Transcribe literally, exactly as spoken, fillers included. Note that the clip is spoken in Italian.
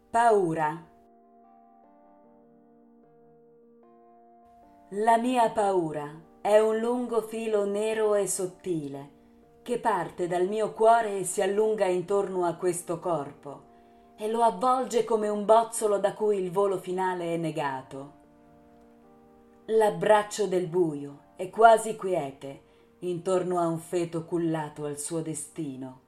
Paura. La mia paura è un lungo filo nero e sottile che parte dal mio cuore e si allunga intorno a questo corpo e lo avvolge come un bozzolo da cui il volo finale è negato. L'abbraccio del buio è quasi quiete intorno a un feto cullato al suo destino.